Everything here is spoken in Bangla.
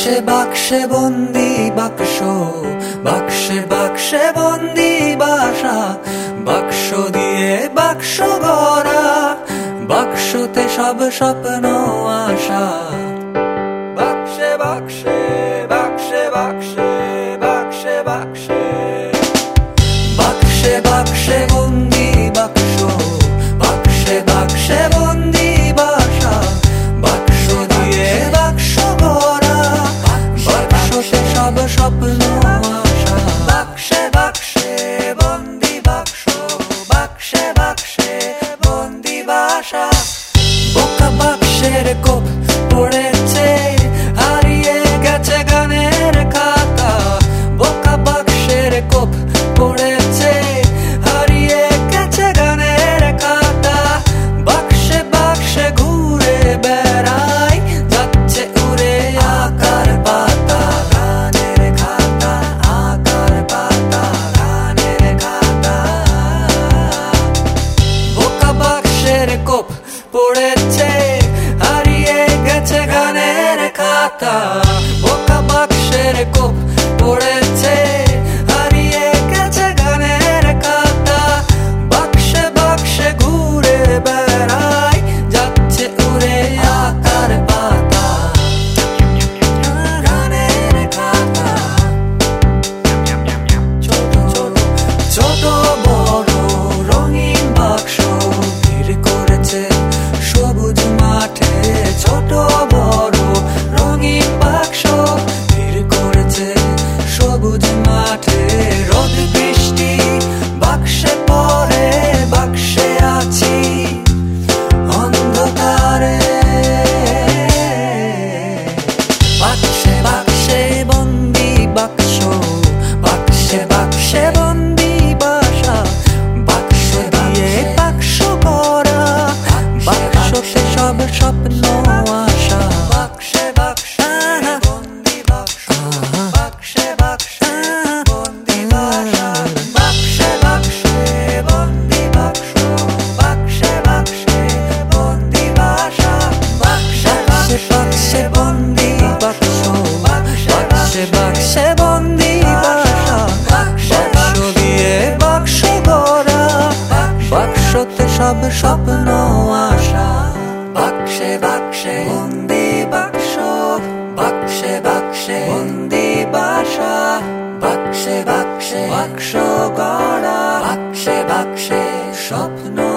বাক্সে বন্দি বাক্স, বাক্সে বাক্সে বন্দি বাসা, বাক্স দিয়ে বাক্স গড়া, বাক্সতে সব স্বপ্ন আশা। বাক্সে বাক্সে বাক্সে বাক্সে বাক্সে বাক্সে বাক্সে বাক্সে বন্দি বাক্স, বাক্সে বাক্সে বন্দি বাসা, বাক্স দিয়ে বাক্স গড়া, বাক্সতে সব স্বপ্ন আশা। বাক্সে বাক্সে বন্দি বাক্স, বাক্সে বাক্সে বন্দি বাসা। বোকা বাক্সের কোপ পড়েছে, হারিয়ে গেছে গানের খাতা। বোকা বাক্সের কোপ পড়েছে, হারিয়ে গেছে গানের খাতা। বাক্সে বাক্সে ঘুরে বেড়ায়, যাচ্ছে উড়ে আকার পাতা। গানের খাতা, আকার পাতা, গানের খাতা। বোকা বাক্সের কোপ পড়েছে, হারিয়ে গেছে গানের খাতা। বোকা বাক্সের কোপ পড়েছে, হারিয়ে গেছে গানের খাতা। বাক্সে বাক্সে ঘুরে বেড়ায়, যাচ্ছে উড়ে আকার পাতা। গানের খাতা। ছোট ছোট ছোট বড় রঙিন বাক্স ভিড় করেছে সবুজ মাঠে। ছোট বড় রঙিন বাক্স ভিড় করেছে সবুজ মাঠে। রোদ বৃষ্টি বাক্সে পড়ে, বাক্সে আছি অন্ধকারে। বাক্সে বাক্সে বন্দি বাক্স, বাক্সে বাক্সে বন্দি বাসা, বাক্স দিয়ে বাক্স গড়া, বাক্সতে সব স্বপ্ন আশা। বাক্সে বাক্সে বন্দি বাক্স, বাক্সে বাক্সে বন্দি বাসা, বাক্সে বাক্সে বন্দি বাক্স, বাক্সে বাক্সে বন্দি বাসা। বাক্সে বাক্সে বন্দি বাক্স, বাক্সে বাক্সে বন্দি বাসা, বাক্স দিয়ে বাক্স গড়া, বাক্সতে সব স্বপ্ন আশা। বাক্সে বাক্সে বন্দি বাক্স, বাক্সে বাক্সে বন্দি বাসা, বাক্সে বাক্সে বাক্স গড়া, বাক্সে বাক্সে স্বপ্ন